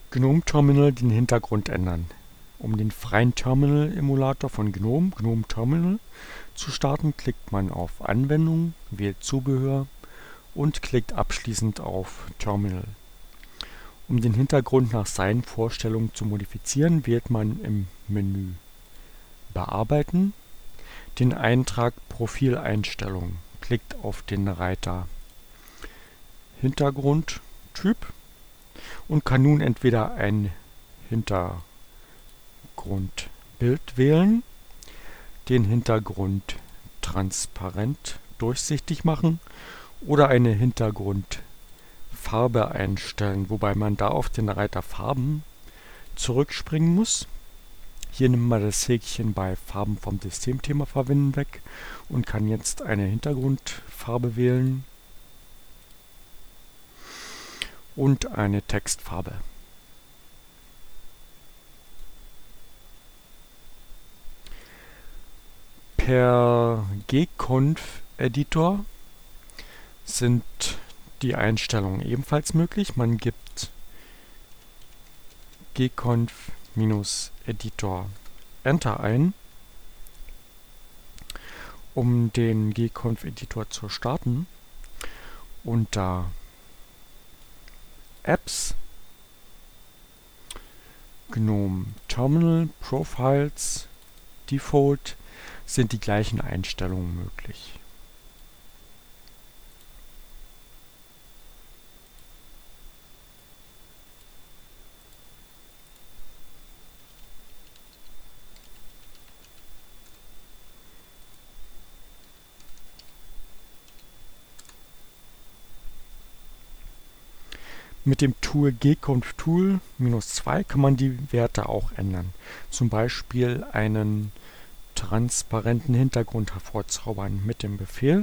GNOME Terminal den Hintergrund ändern. Um den freien Terminal-Emulator von GNOME Terminal zu starten, klickt man auf Anwendungen, wählt Zubehör und klickt abschließend auf Terminal. Um den Hintergrund nach seinen Vorstellungen zu modifizieren, wählt man im Menü Bearbeiten den Eintrag Profileinstellungen, klickt auf den Reiter Hintergrundtyp und kann nun entweder ein Hintergrundbild wählen, den Hintergrund transparent durchsichtig machen oder eine Hintergrundfarbe einstellen, wobei man da auf den Reiter Farben zurückspringen muss. Hier nimmt man das Häkchen bei Farben vom Systemthema verwenden weg und kann jetzt eine Hintergrundfarbe wählen und eine Textfarbe. Per gconf-Editor sind die Einstellungen ebenfalls möglich. Man gibt gconf-editor Enter ein. Um den gconf-Editor zu starten, unter Apps, GNOME Terminal, Profiles, Default sind die gleichen Einstellungen möglich. Mit dem Tool gconf-tool-2 kann man die Werte auch ändern. Zum Beispiel einen transparenten Hintergrund hervorzaubern mit dem Befehl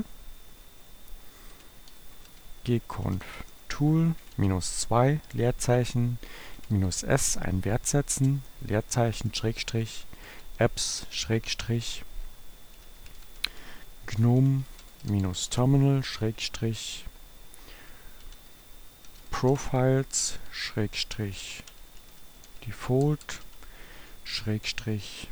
gconf-tool-2 Leerzeichen -s einen Wert setzen, Leerzeichen Schrägstrich apps Schrägstrich GNOME-terminal Schrägstrich Profiles Schrägstrich Default Schrägstrich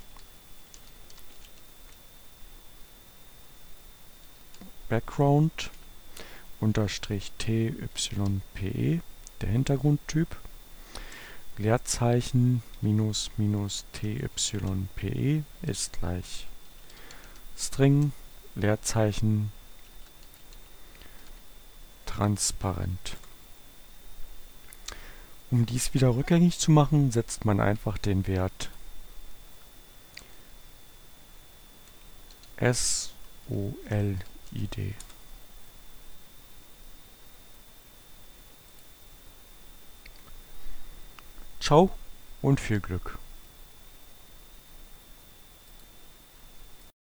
Background unterstrich TYPE, der Hintergrundtyp, Leerzeichen TYPE ist gleich String, Leerzeichen transparent. Um dies wieder rückgängig zu machen, setzt man einfach den Wert SOLID. Ciao und viel Glück!